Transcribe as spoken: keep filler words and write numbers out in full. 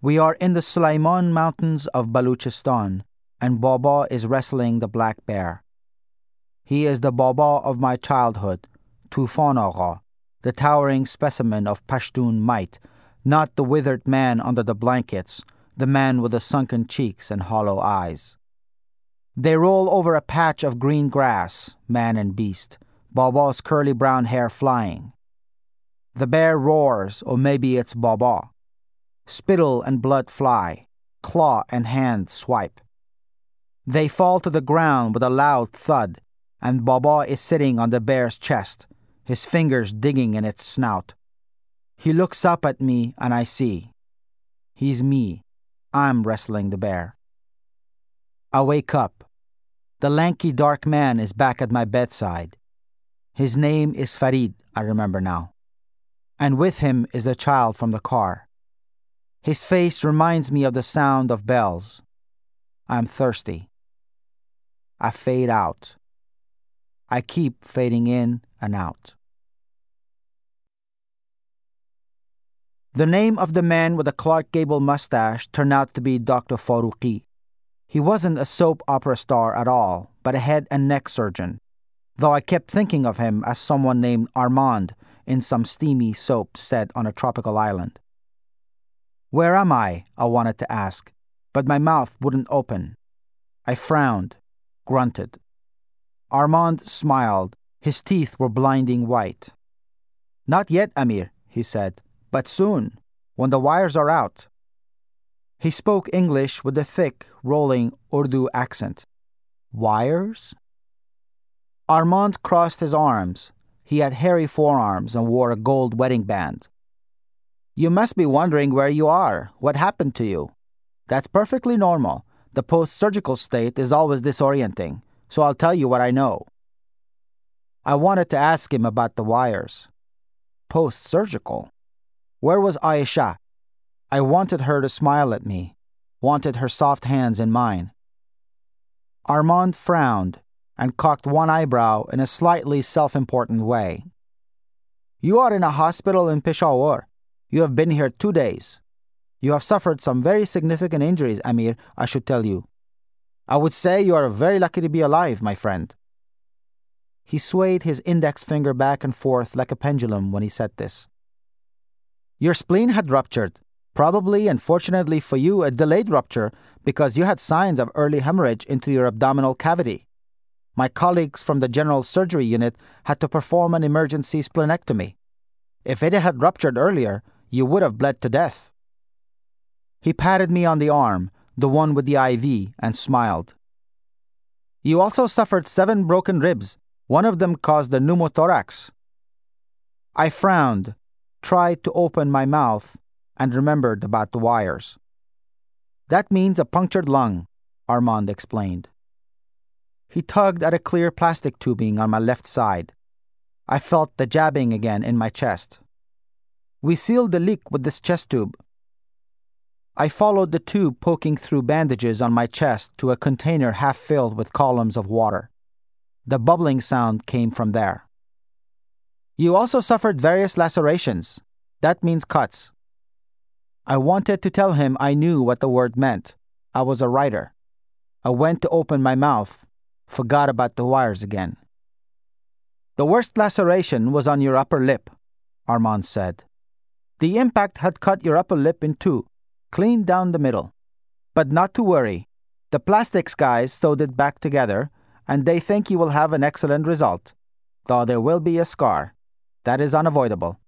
We are in the Sulaiman Mountains of Baluchistan, and Baba is wrestling the black bear. He is the Baba of my childhood, Tufan Agha, the towering specimen of Pashtun might, not the withered man under the blankets, the man with the sunken cheeks and hollow eyes. They roll over a patch of green grass, man and beast, Baba's curly brown hair flying. The bear roars, or maybe it's Baba. Spittle and blood fly, claw and hand swipe. They fall to the ground with a loud thud, and Baba is sitting on the bear's chest, his fingers digging in its snout. He looks up at me and I see. He's me. I'm wrestling the bear. I wake up. The lanky dark man is back at my bedside. His name is Farid, I remember now. And with him is a child from the car. His face reminds me of the sound of bells. I'm thirsty. I fade out. I keep fading in and out. The name of the man with the Clark Gable mustache turned out to be Doctor Faruqi. He wasn't a soap opera star at all, but a head and neck surgeon, though I kept thinking of him as someone named Armand in some steamy soap set on a tropical island. Where am I? I wanted to ask, but my mouth wouldn't open. I frowned, grunted. Armand smiled. His teeth were blinding white. Not yet, Amir, he said, but soon, when the wires are out. He spoke English with a thick, rolling Urdu accent. Wires? Armand crossed his arms. He had hairy forearms and wore a gold wedding band. You must be wondering where you are. What happened to you? That's perfectly normal. The post-surgical state is always disorienting, so I'll tell you what I know. I wanted to ask him about the wires. Post-surgical? Where was Aisha? I wanted her to smile at me, wanted her soft hands in mine. Armand frowned and cocked one eyebrow in a slightly self-important way. You are in a hospital in Peshawar. You have been here two days. You have suffered some very significant injuries, Amir, I should tell you. I would say you are very lucky to be alive, my friend. He swayed his index finger back and forth like a pendulum when he said this. Your spleen had ruptured. Probably, and fortunately for you, a delayed rupture because you had signs of early hemorrhage into your abdominal cavity. My colleagues from the general surgery unit had to perform an emergency splenectomy. If it had ruptured earlier, you would have bled to death. He patted me on the arm, the one with the I V, and smiled. You also suffered seven broken ribs. One of them caused a pneumothorax. I frowned, tried to open my mouth, and remembered about the wires. That means a punctured lung, Armand explained. He tugged at a clear plastic tubing on my left side. I felt the jabbing again in my chest. We sealed the leak with this chest tube. I followed the tube poking through bandages on my chest to a container half filled with columns of water. The bubbling sound came from there. You also suffered various lacerations. That means cuts. I wanted to tell him I knew what the word meant. I was a writer. I went to open my mouth, forgot about the wires again. The worst laceration was on your upper lip, Armand said. The impact had cut your upper lip in two, clean down the middle. But not to worry. The plastics guys sewed it back together, and they think you will have an excellent result, though there will be a scar. That is unavoidable.